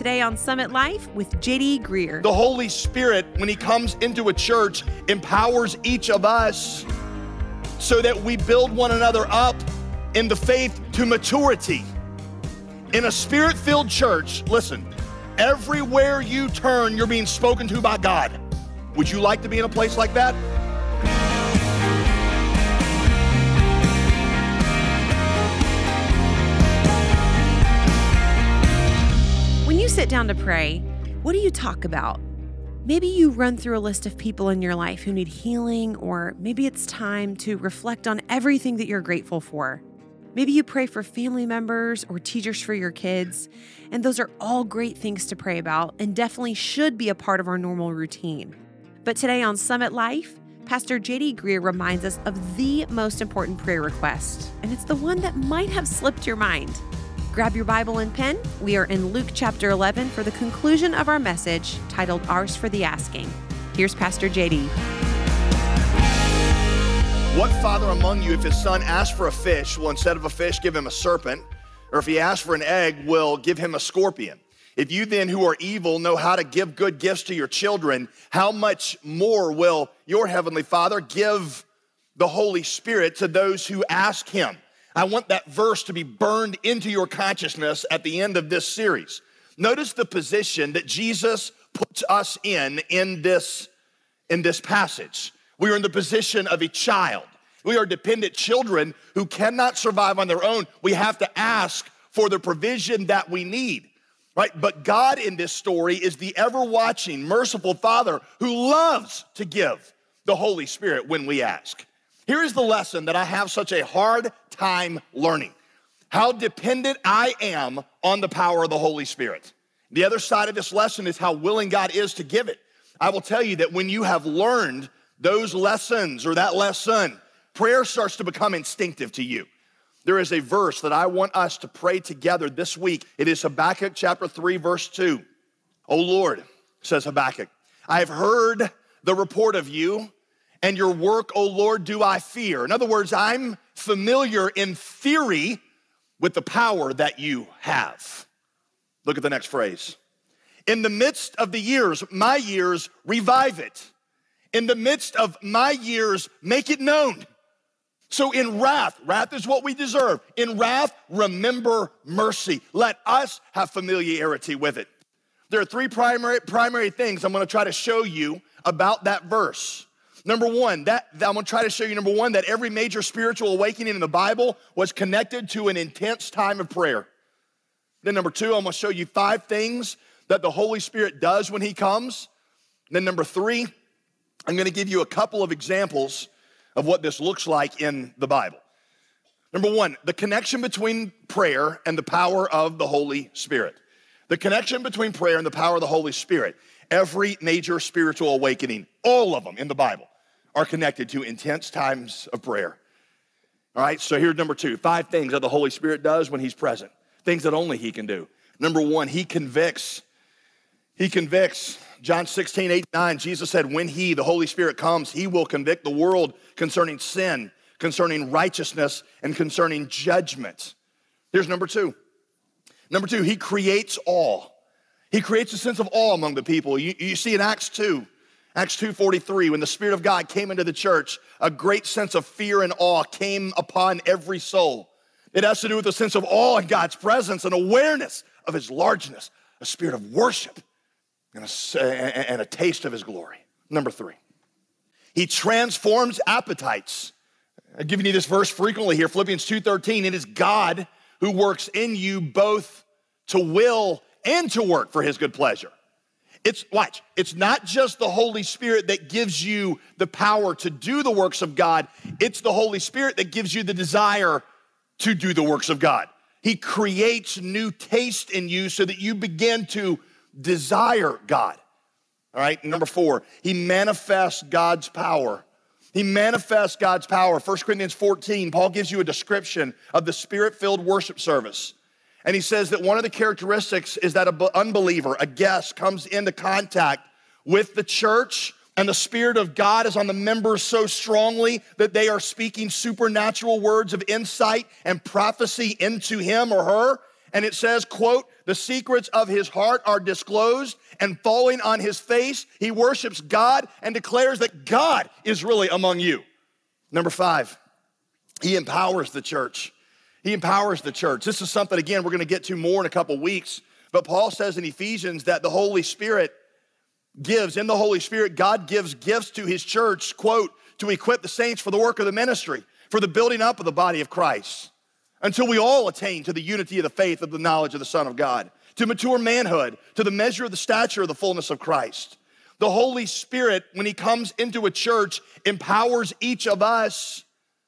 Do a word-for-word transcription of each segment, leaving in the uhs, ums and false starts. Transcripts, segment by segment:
today on Summit Life with J D Greer. The Holy Spirit, when he comes into a church, empowers each of us so that we build one another up in the faith to maturity. In a spirit-filled church, listen, everywhere you turn, you're being spoken to by God. Would you like to be in a place like that? When you sit down to pray, what do you talk about? Maybe you run through a list of people in your life who need healing, or maybe it's time to reflect on everything that you're grateful for. Maybe you pray for family members or teachers for your kids, and those are all great things to pray about and definitely should be a part of our normal routine. But today on Summit Life, Pastor J D Greer reminds us of the most important prayer request, and it's the one that might have slipped your mind. Grab your Bible and pen. We are in Luke chapter eleven for the conclusion of our message titled Ours for the Asking. Here's Pastor J D. What father among you, if his son asks for a fish, will instead of a fish give him a serpent? Or if he asks for an egg, will give him a scorpion? If you then who are evil know how to give good gifts to your children, how much more will your heavenly Father give the Holy Spirit to those who ask him? I want that verse to be burned into your consciousness at the end of this series. Notice the position that Jesus puts us in in this, in this passage. We are in the position of a child. We are dependent children who cannot survive on their own. We have to ask for the provision that we need, right? But God in this story is the ever-watching, merciful Father who loves to give the Holy Spirit when we ask. Here is the lesson that I have such a hard time learning: how dependent I am on the power of the Holy Spirit. The other side of this lesson is how willing God is to give it. I will tell you that when you have learned those lessons or that lesson, prayer starts to become instinctive to you. There is a verse that I want us to pray together this week. It is Habakkuk chapter three, verse two. O Lord, says Habakkuk, I have heard the report of you, and your work, O Lord, do I fear. In other words, I'm familiar in theory with the power that you have. Look at the next phrase. In the midst of the years, my years, revive it. In the midst of my years, make it known. So in wrath, wrath is what we deserve. In wrath, remember mercy. Let us have familiarity with it. There are three primary, primary things I'm going to try to show you about that verse. Number one, that, that I'm going to try to show you, number one, that every major spiritual awakening in the Bible was connected to an intense time of prayer. Then number two, I'm going to show you five things that the Holy Spirit does when he comes. Then number three, I'm going to give you a couple of examples of what this looks like in the Bible. Number one, the connection between prayer and the power of the Holy Spirit. The connection between prayer and the power of the Holy Spirit. Every major spiritual awakening, all of them in the Bible, are connected to intense times of prayer. All right, so here's number two, five things that the Holy Spirit does when he's present, things that only he can do. Number one, he convicts. He convicts. John sixteen, eight, nine, Jesus said, when he, the Holy Spirit, comes, he will convict the world concerning sin, concerning righteousness, and concerning judgment. Here's number two. Number two, he creates awe. He creates a sense of awe among the people. You, you see in Acts two, Acts two forty-three, when the Spirit of God came into the church, a great sense of fear and awe came upon every soul. It has to do with a sense of awe in God's presence and awareness of his largeness, a spirit of worship, and a, and a taste of his glory. Number three, he transforms appetites. I've given you this verse frequently here, Philippians two thirteen. It is God who works in you both to will and to work for his good pleasure. It's, watch, it's not just the Holy Spirit that gives you the power to do the works of God. It's the Holy Spirit that gives you the desire to do the works of God. He creates new taste in you so that you begin to desire God. All right, number four, he manifests God's power. He manifests God's power. First Corinthians fourteen, Paul gives you a description of the Spirit-filled worship service. And he says that one of the characteristics is that an unbeliever, a guest, comes into contact with the church, and the Spirit of God is on the members so strongly that they are speaking supernatural words of insight and prophecy into him or her, and it says, quote, the secrets of his heart are disclosed, and falling on his face, he worships God and declares that God is really among you. Number five, he empowers the church. He empowers the church. This is something, again, we're gonna get to more in a couple weeks, but Paul says in Ephesians that the Holy Spirit gives, in the Holy Spirit, God gives gifts to his church, quote, to equip the saints for the work of the ministry, for the building up of the body of Christ, until we all attain to the unity of the faith of the knowledge of the Son of God, to mature manhood, to the measure of the stature of the fullness of Christ. The Holy Spirit, when he comes into a church, empowers each of us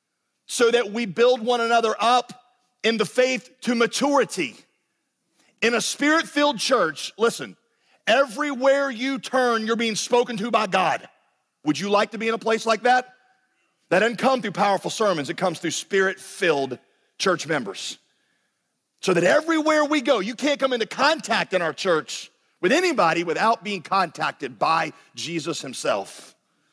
so that we build one another up in the faith to maturity. In a spirit-filled church, listen, everywhere you turn, you're being spoken to by God. Would you like to be in a place like that? That doesn't come through powerful sermons. It comes through spirit-filled church members. So that everywhere we go, you can't come into contact in our church with anybody without being contacted by Jesus himself.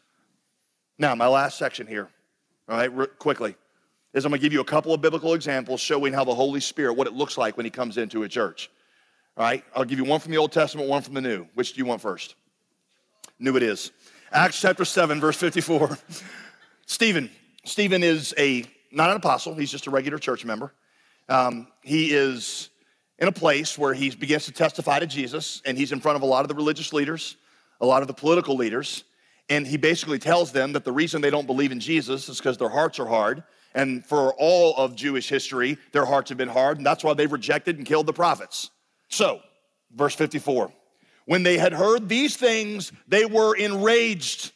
Now, my last section here, all right, re- quickly, is I'm gonna give you a couple of biblical examples showing how the Holy Spirit, what it looks like when he comes into a church. All right, I'll give you one from the Old Testament, one from the New. Which do you want first? New it is. Acts chapter seven, verse fifty-four. Stephen. Stephen is a, not an apostle, he's just a regular church member. Um, he is in a place where he begins to testify to Jesus, and he's in front of a lot of the religious leaders, a lot of the political leaders, and he basically tells them that the reason they don't believe in Jesus is because their hearts are hard, and for all of Jewish history, their hearts have been hard, and that's why they've rejected and killed the prophets. So, verse fifty-four, when they had heard these things, they were enraged,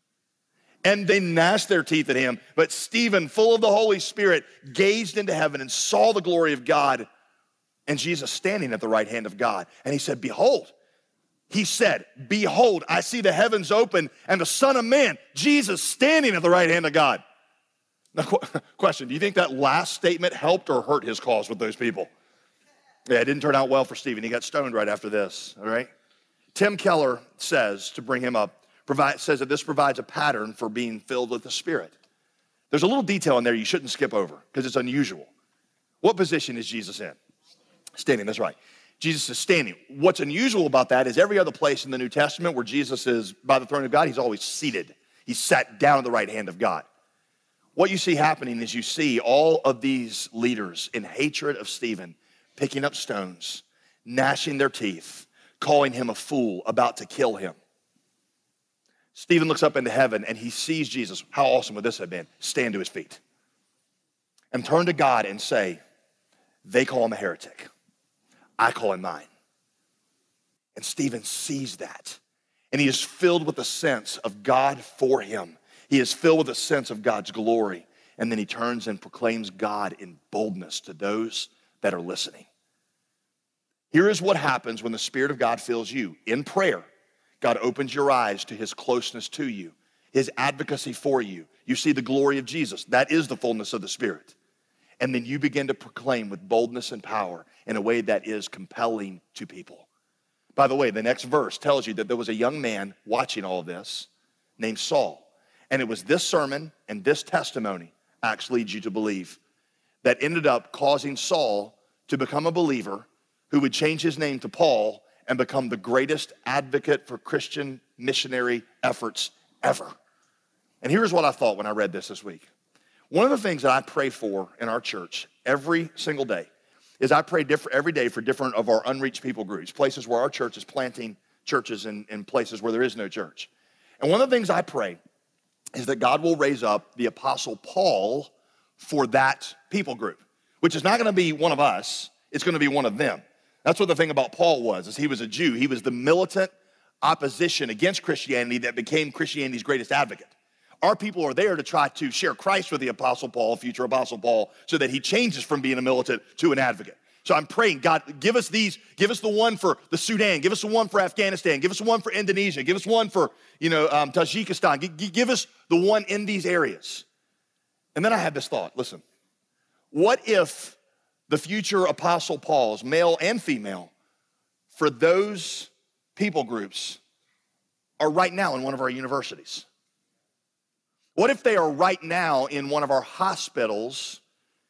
and they gnashed their teeth at him. But Stephen, full of the Holy Spirit, gazed into heaven and saw the glory of God and Jesus standing at the right hand of God. And he said, behold, he said, behold, I see the heavens open and the Son of Man, Jesus, standing at the right hand of God. Now, qu- question, do you think that last statement helped or hurt his cause with those people? Yeah, it didn't turn out well for Stephen. He got stoned right after this, all right? Tim Keller says, to bring him up, provide, says that this provides a pattern for being filled with the Spirit. There's a little detail in there you shouldn't skip over because it's unusual. What position is Jesus in? Standing, that's right. Jesus is standing. What's unusual about that is every other place in the New Testament where Jesus is by the throne of God, he's always seated. He's sat down at the right hand of God. What you see happening is you see all of these leaders in hatred of Stephen picking up stones, gnashing their teeth, calling him a fool, about to kill him. Stephen looks up into heaven and he sees Jesus. How awesome would this have been? Stand to his feet and turn to God and say, they call him a heretic. I call him mine. And Stephen sees that. And he is filled with a sense of God for him. He is filled with a sense of God's glory. And then he turns and proclaims God in boldness to those that are listening. Here is what happens when the Spirit of God fills you. In prayer, God opens your eyes to his closeness to you, his advocacy for you. You see the glory of Jesus. That is the fullness of the Spirit. And then you begin to proclaim with boldness and power in a way that is compelling to people. By the way, the next verse tells you that there was a young man watching all of this named Saul. And it was this sermon and this testimony, Acts leads you to believe, that ended up causing Saul to become a believer who would change his name to Paul and become the greatest advocate for Christian missionary efforts ever. And here's what I thought when I read this this week. One of the things that I pray for in our church every single day is I pray different, every day for different of our unreached people groups, places where our church is planting churches in, in places where there is no church. And one of the things I pray is that God will raise up the Apostle Paul for that people group, which is not going to be one of us. It's going to be one of them. That's what the thing about Paul was, is he was a Jew. He was the militant opposition against Christianity that became Christianity's greatest advocate. Our people are there to try to share Christ with the Apostle Paul, future Apostle Paul, so that he changes from being a militant to an advocate. So I'm praying, God, give us these, give us the one for the Sudan, give us the one for Afghanistan, give us the one for Indonesia, give us one for, you know, um, Tajikistan, G- give us the one in these areas. And then I had this thought, listen, what if the future Apostle Pauls, male and female, for those people groups are right now in one of our universities? What if they are right now in one of our hospitals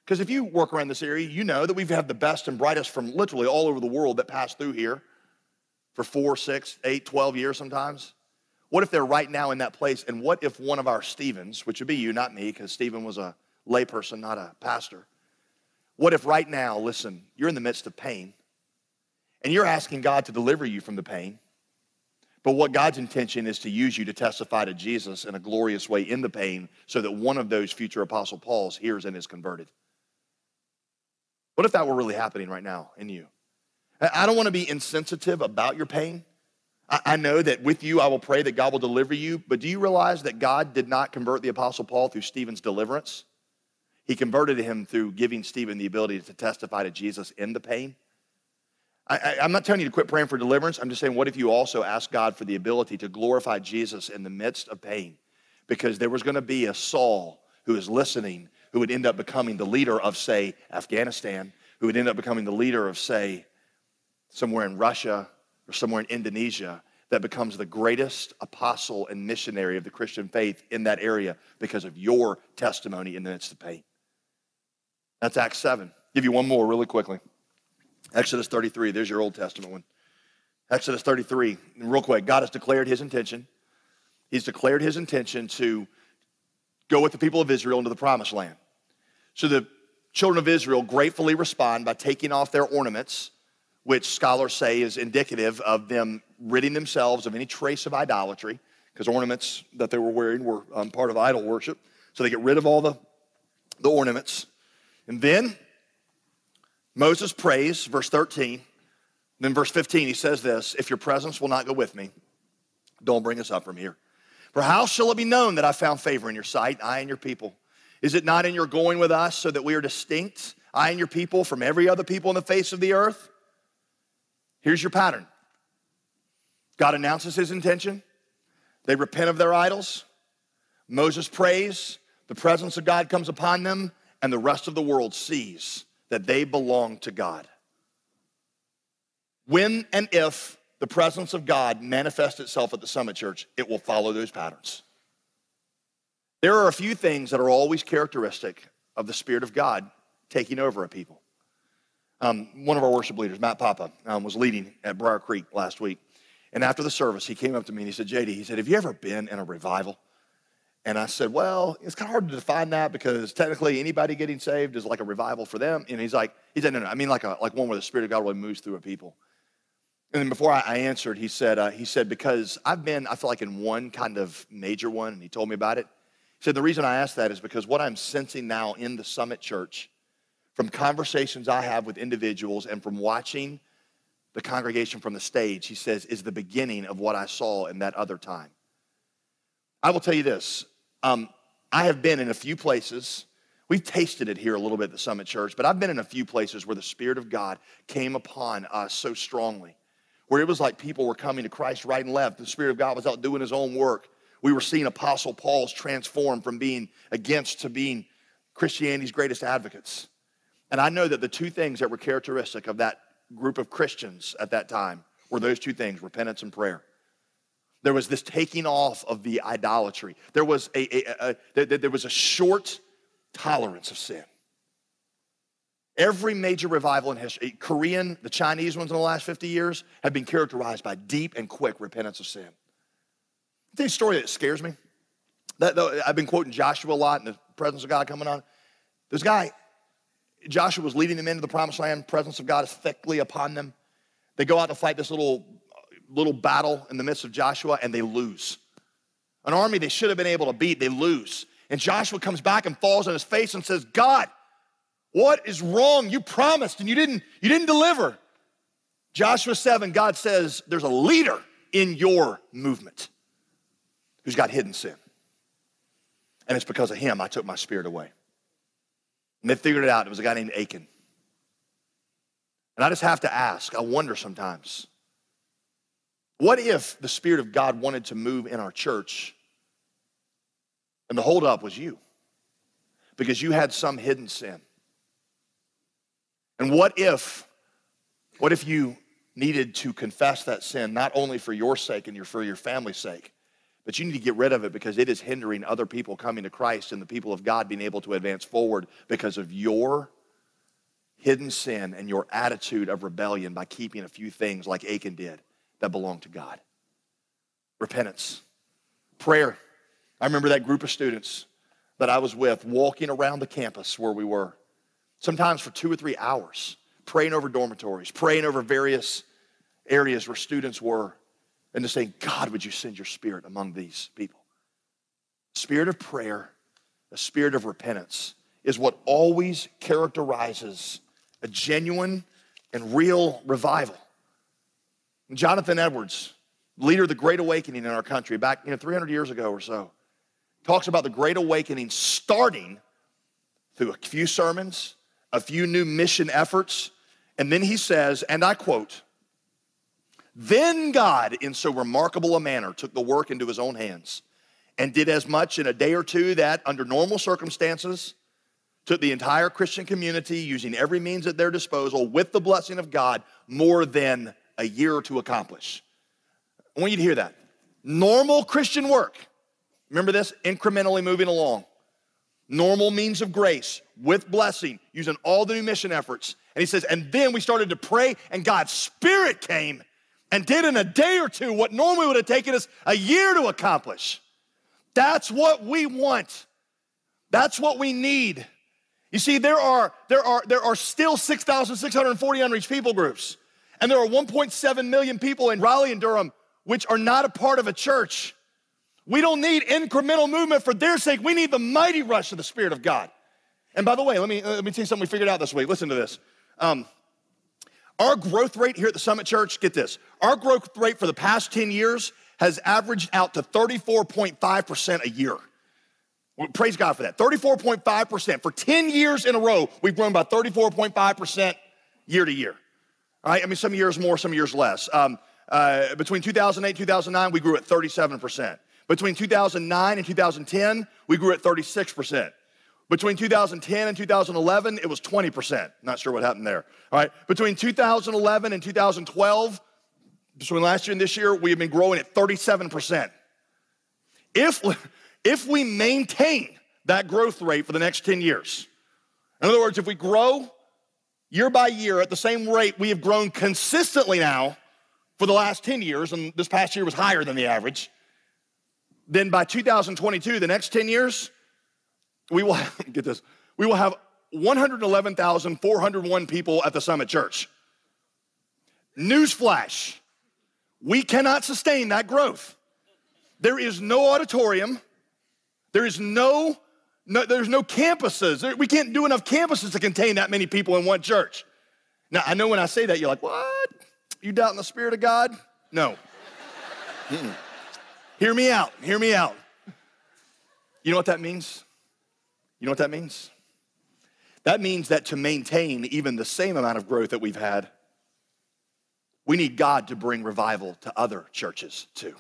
Because if you work around this area, you know that we've had the best and brightest from literally all over the world that pass through here for four, six, eight, twelve years sometimes. What if they're right now in that place? And what if one of our Stephens, which would be you, not me, because Stephen was a layperson, not a pastor. What if right now, listen, you're in the midst of pain, and you're asking God to deliver you from the pain, but what God's intention is to use you to testify to Jesus in a glorious way in the pain so that one of those future Apostle Pauls hears and is converted. What if that were really happening right now in you? I don't want to be insensitive about your pain. I know that with you, I will pray that God will deliver you, but do you realize that God did not convert the Apostle Paul through Stephen's deliverance? He converted him through giving Stephen the ability to testify to Jesus in the pain. I, I, I'm not telling you to quit praying for deliverance. I'm just saying, what if you also ask God for the ability to glorify Jesus in the midst of pain? Because there was going to be a Saul who is listening, who would end up becoming the leader of, say, Afghanistan, who would end up becoming the leader of, say, somewhere in Russia or somewhere in Indonesia, that becomes the greatest apostle and missionary of the Christian faith in that area because of your testimony in the midst of pain. That's Acts seven. Give you one more really quickly. Exodus thirty-three, there's your Old Testament one. Exodus thirty-three, real quick, God has declared his intention. He's declared his intention to go with the people of Israel into the promised land. So the children of Israel gratefully respond by taking off their ornaments, which scholars say is indicative of them ridding themselves of any trace of idolatry, because ornaments that they were wearing were um, part of idol worship. So they get rid of all the, the ornaments. And then Moses prays, verse thirteen. Then verse fifteen, he says this, if your presence will not go with me, don't bring us up from here. For how shall it be known that I found favor in your sight, I and your people? Is it not in your going with us so that we are distinct, I and your people, from every other people on the face of the earth? Here's your pattern. God announces his intention. They repent of their idols. Moses prays. The presence of God comes upon them, and the rest of the world sees that they belong to God. When and if the presence of God manifests itself at the Summit Church, it will follow those patterns. There are a few things that are always characteristic of the Spirit of God taking over a people. Um, one of our worship leaders, Matt Papa, um, was leading at Briar Creek last week. And after the service, he came up to me and he said, J D, he said, have you ever been in a revival? And I said, well, it's kind of hard to define that because technically anybody getting saved is like a revival for them. And he's like, he said, no, no, I mean like a like one where the Spirit of God really moves through a people. And then before I, I answered, he said, uh, he said, because I've been, I feel like in one kind of major one, and he told me about it. He said, the reason I asked that is because what I'm sensing now in the Summit Church, from conversations I have with individuals and from watching the congregation from the stage, he says, is the beginning of what I saw in that other time. I will tell you this. Um, I have been in a few places. We've tasted it here a little bit at the Summit Church, but I've been in a few places where the Spirit of God came upon us so strongly, where it was like people were coming to Christ right and left. The Spirit of God was out doing his own work. We were seeing Apostle Paul's transform from being against to being Christianity's greatest advocates. And I know that the two things that were characteristic of that group of Christians at that time were those two things, repentance and prayer. There was this taking off of the idolatry. There was a, a, a, a there was a short tolerance of sin. Every major revival in history, Korean, the Chinese ones in the last fifty years, have been characterized by deep and quick repentance of sin. I'll tell you a story that scares me. That, I've been quoting Joshua a lot and the presence of God coming on. This guy, Joshua was leading them into the promised land. Presence of God is thickly upon them. They go out to fight this little, little battle in the midst of Joshua, and they lose. An army they should have been able to beat, they lose. And Joshua comes back and falls on his face and says, God, what is wrong? You promised and you didn't, you didn't deliver. Joshua seven, God says, there's a leader in your movement who's got hidden sin. And it's because of him I took my spirit away. And they figured it out. It was a guy named Achan. And I just have to ask, I wonder sometimes, what if the Spirit of God wanted to move in our church and the holdup was you? Because you had some hidden sin. And what if, what if you needed to confess that sin, not only for your sake and your, for your family's sake, But you need to get rid of it because it is hindering other people coming to Christ and the people of God being able to advance forward because of your hidden sin and your attitude of rebellion by keeping a few things like Achan did that belong to God. Repentance. Prayer. I remember that group of students that I was with walking around the campus where we were, sometimes for two or three hours, praying over dormitories, praying over various areas where students were, and just saying, God, would you send your spirit among these people? Spirit of prayer, a spirit of repentance is what always characterizes a genuine and real revival. Jonathan Edwards, leader of the Great Awakening in our country back you know, three hundred years ago or so, talks about the Great Awakening starting through a few sermons, a few new mission efforts, and then he says, and I quote, "Then God, in so remarkable a manner, took the work into his own hands and did as much in a day or two that, under normal circumstances, took the entire Christian community, using every means at their disposal, with the blessing of God, more than a year to accomplish." I want you to hear that. Normal Christian work. Remember this? Incrementally moving along. Normal means of grace, with blessing, using all the new mission efforts. And he says, and then we started to pray, and God's Spirit came and did in a day or two what normally would have taken us a year to accomplish. That's what we want. That's what we need. You see, there are, there are, there are still six thousand six hundred forty unreached people groups, and there are one point seven million people in Raleigh and Durham which are not a part of a church. We don't need incremental movement for their sake. We need the mighty rush of the Spirit of God. And by the way, let me, let me tell you something we figured out this week. Listen to this. Um, our growth rate here at the Summit Church, get this, our growth rate for the past ten years has averaged out to thirty-four point five percent a year. Well, praise God for that. thirty-four point five percent. For ten years in a row, we've grown by thirty-four point five percent year to year. All right, I mean, some years more, some years less. Um, uh, between two thousand eight and two thousand nine, we grew at thirty-seven percent. Between two thousand nine and two thousand ten, we grew at thirty-six percent. Between two thousand ten and two thousand eleven, it was twenty percent. Not sure what happened there. All right, between two thousand eleven and two thousand twelve, between last year and this year, we have been growing at thirty-seven percent. If, if we maintain that growth rate for the next ten years, in other words, if we grow year by year at the same rate we have grown consistently now for the last ten years, and this past year was higher than the average, then by two thousand twenty-two, the next ten years, we will have, get this, we will have one hundred eleven thousand four hundred one people at the Summit Church. Newsflash, we cannot sustain that growth. There is no auditorium. There is no, no there's no campuses. We can't do enough campuses to contain that many people in one church. Now, I know when I say that, you're like, what? You doubting the Spirit of God? No. Mm-mm. Hear me out, hear me out. You know what that means? You know what that means? That means that to maintain even the same amount of growth that we've had, we need God to bring revival to other churches too.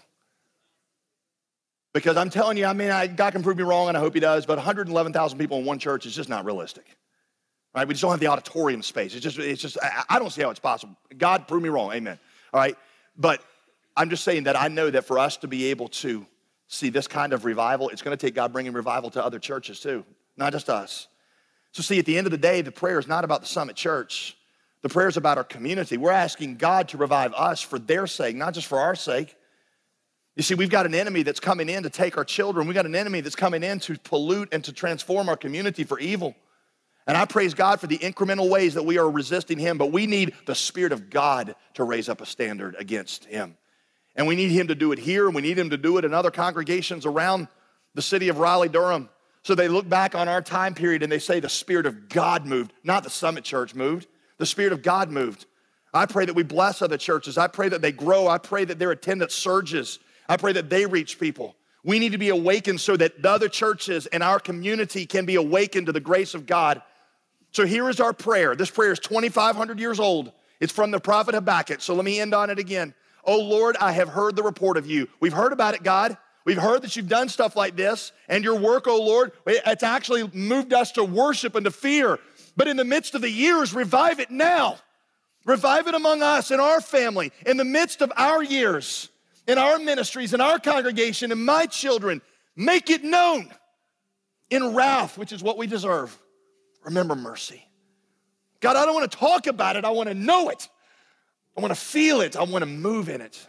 Because I'm telling you, I mean, I, God can prove me wrong, and I hope he does, but one hundred eleven thousand people in one church is just not realistic. Right? We just don't have the auditorium space. It's just, it's just. I, I don't see how it's possible. God, prove me wrong, amen. All right? But I'm just saying that I know that for us to be able to see this kind of revival, it's gonna take God bringing revival to other churches too, not just us. So see, at the end of the day, the prayer is not about the Summit Church. The prayer is about our community. We're asking God to revive us for their sake, not just for our sake. You see, we've got an enemy that's coming in to take our children. We've got an enemy that's coming in to pollute and to transform our community for evil. And I praise God for the incremental ways that we are resisting him, but we need the Spirit of God to raise up a standard against him. And we need him to do it here, and we need him to do it in other congregations around the city of Raleigh-Durham. So they look back on our time period and they say the Spirit of God moved, not the Summit Church moved. The Spirit of God moved. I pray that we bless other churches. I pray that they grow. I pray that their attendance surges. I pray that they reach people. We need to be awakened so that the other churches and our community can be awakened to the grace of God. So here is our prayer. This prayer is twenty-five hundred years old. It's from the prophet Habakkuk. So let me end on it again. Oh Lord, I have heard the report of you. We've heard about it, God. We've heard that you've done stuff like this, and your work, oh Lord, it's actually moved us to worship and to fear. But in the midst of the years, revive it now. Revive it among us and our family in the midst of our years. in our ministries, in our congregation, in my children. Make it known. In wrath, which is what we deserve, remember mercy. God, I don't want to talk about it. I want to know it. I want to feel it. I want to move in it.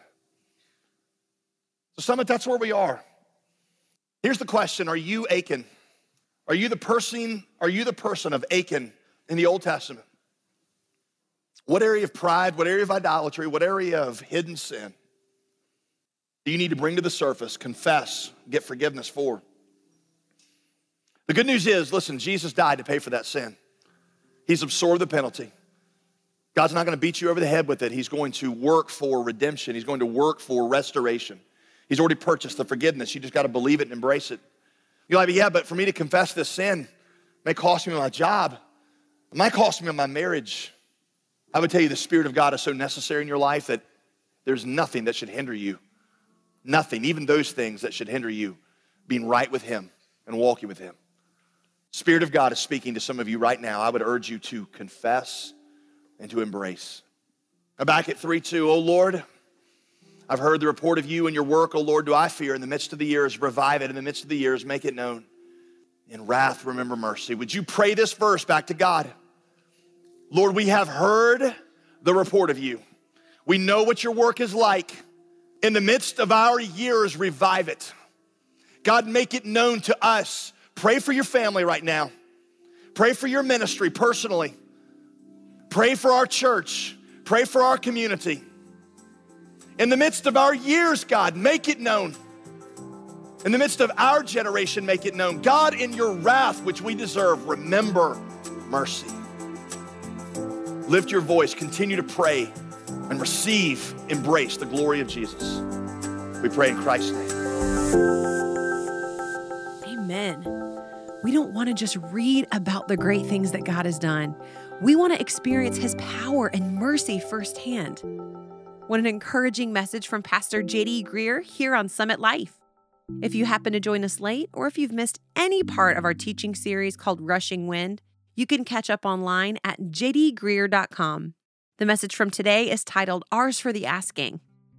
So Summit, that's where we are. Here's the question. Are you Achan? Are you the person, are you the person of Achan in the Old Testament? What area of pride, what area of idolatry, what area of hidden sin do you need to bring to the surface, confess, get forgiveness for? The good news is, listen, Jesus died to pay for that sin. He's absorbed the penalty. God's not going to beat you over the head with it. He's going to work for redemption. He's going to work for restoration. He's already purchased the forgiveness. You just got to believe it and embrace it. You're like, yeah, but for me to confess this sin, it may cost me my job. It might cost me my marriage. I would tell you the Spirit of God is so necessary in your life that there's nothing that should hinder you. Nothing, even those things that should hinder you being right with Him and walking with Him. Spirit of God is speaking to some of you right now. I would urge you to confess and to embrace. Now back at three two, oh Lord, I've heard the report of you and your work, oh Lord, do I fear in the midst of the years, revive it in the midst of the years, make it known. In wrath, remember mercy. Would you pray this verse back to God? Lord, we have heard the report of you. We know what your work is like. In the midst of our years, revive it. God, make it known to us. Pray for your family right now. Pray for your ministry personally. Pray for our church. Pray for our community. In the midst of our years, God, make it known. In the midst of our generation, make it known. God, in your wrath, which we deserve, remember mercy. Lift your voice, continue to pray, and receive, embrace the glory of Jesus. We pray in Christ's name. Amen. We don't want to just read about the great things that God has done. We want to experience His power and mercy firsthand. What an encouraging message from Pastor J D Greear here on Summit Life. If you happen to join us late, or if you've missed any part of our teaching series called Rushing Wind, you can catch up online at j d greear dot com. The message from today is titled Ours for the Asking.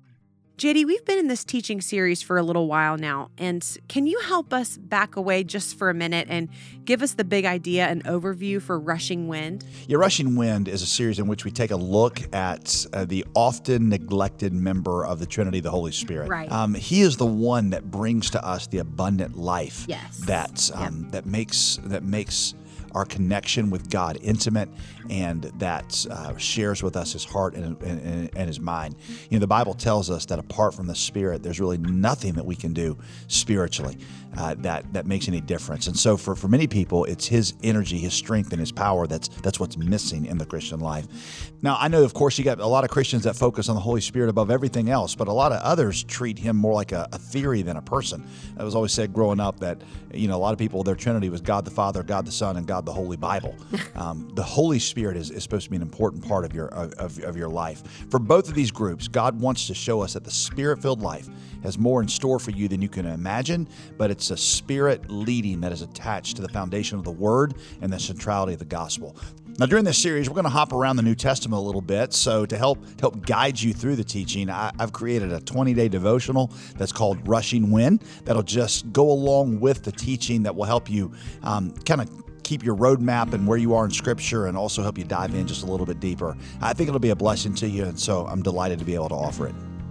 J D, we've been in this teaching series for a little while now, and can you help us back away just for a minute and give us the big idea and overview for Rushing Wind? Yeah, Rushing Wind is a series in which we take a look at uh, the often neglected member of the Trinity, the Holy Spirit. Right. Um, he is the one that brings to us the abundant life. Yes. That um, Yep. that makes that makes our connection with God intimate, and that uh, shares with us His heart and, and, and His mind. You know, the Bible tells us that apart from the Spirit, there's really nothing that we can do spiritually uh, that that makes any difference. And so, for, for many people, it's His energy, His strength, and His power that's that's what's missing in the Christian life. Now, I know, of course, you got a lot of Christians that focus on the Holy Spirit above everything else, but a lot of others treat Him more like a, a theory than a person. It was always said growing up that, you know, a lot of people, their Trinity was God the Father, God the Son, and God the Holy Bible. Um, the Holy Spirit is, is supposed to be an important part of your of, of your life. For both of these groups, God wants to show us that the Spirit-filled life has more in store for you than you can imagine, but it's a Spirit leading that is attached to the foundation of the Word and the centrality of the gospel. Now, during this series, we're going to hop around the New Testament a little bit. So to help to help guide you through the teaching, I, I've created a twenty-day devotional that's called Rushing Wind. That'll just go along with the teaching that will help you um, kind of keep your roadmap and where you are in Scripture, and also help you dive in just a little bit deeper. I think it'll be a blessing to you, and so I'm delighted to be able to offer it.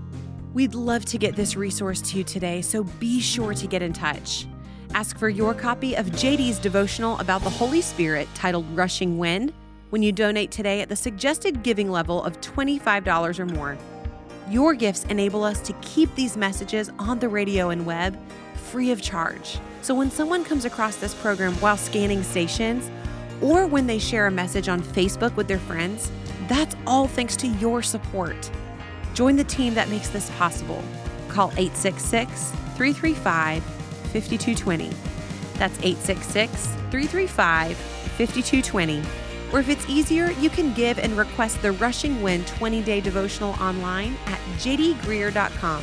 We'd love to get this resource to you today, so be sure to get in touch. Ask for your copy of J D's devotional about the Holy Spirit titled Rushing Wind when you donate today at the suggested giving level of twenty-five dollars or more. Your gifts enable us to keep these messages on the radio and web free of charge. So when someone comes across this program while scanning stations, or when they share a message on Facebook with their friends, that's all thanks to your support. Join the team that makes this possible. Call eight six six, three three five, five two two zero. That's eight six six, three three five, five two two zero. Or if it's easier, you can give and request the Rushing Wind twenty-day devotional online at j d greear dot com.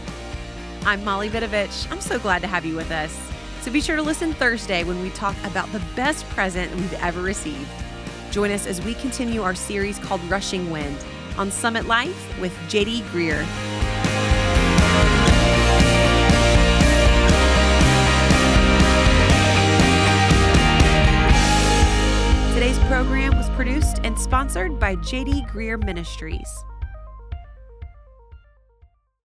I'm Molly Vidovich. I'm so glad to have you with us. So be sure to listen Thursday when we talk about the best present we've ever received. Join us as we continue our series called Rushing Wind on Summit Life with J D Greear. program was produced and sponsored by J D Greer Ministries.